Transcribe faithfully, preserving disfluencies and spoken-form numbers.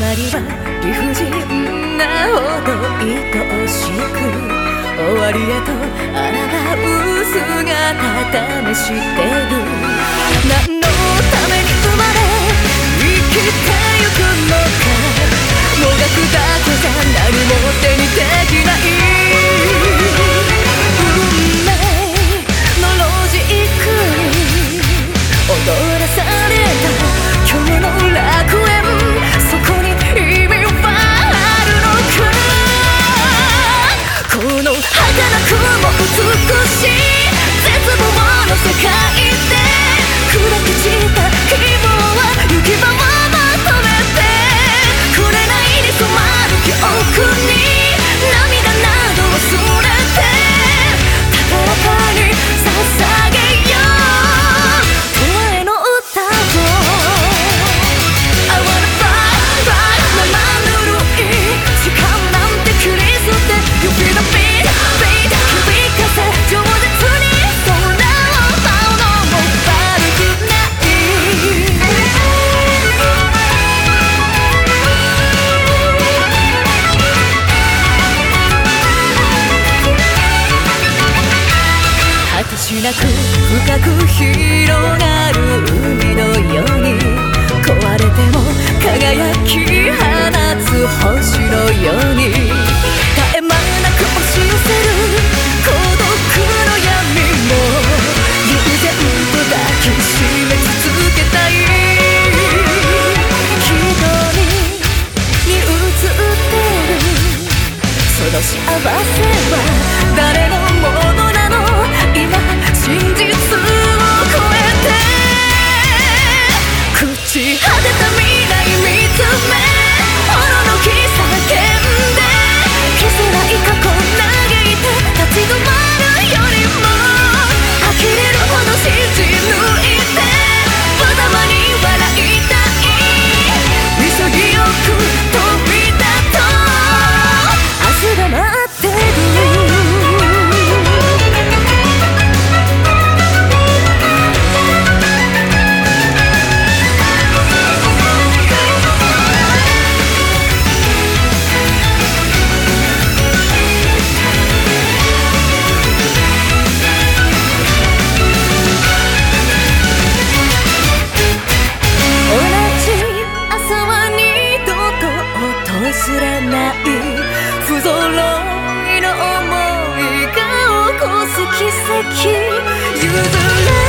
まりは理不尽なほど愛しく終わりへと抗う姿試してる。何のために生まれ生きてゆくのか、もがくだけじゃ何も手にできない。運命のロジックに踊らされた今日の楽園、そこに意味はあるのか。この儚くも美しい絶望の世界で砕け散った希望は行き場を求めて、紅に染まる記憶に涙など忘れて高らかに捧げよう永遠の歌を。 I wanna fly, fly 生ぬるい時間なんて切り捨て You feel the beat, beat 響かせ饒舌に空を舞うのも悪くない果てしなく深く広がる海のように壊れても輝き放つ星のように絶え間なく押し寄せる孤独の闇も悠然と抱きしめ続けたい。瞳に映ってるその幸せは誰のものなの、今真実を超えて朽ち果てた未来見つめおののき叫んで消せない過去嘆いて立ち止まるよりも呆れるほど信じ抜いて無様に笑いたい。潔く飛び立とう明日が待ってる。忘れない不揃いの想いが起こす奇跡譲れ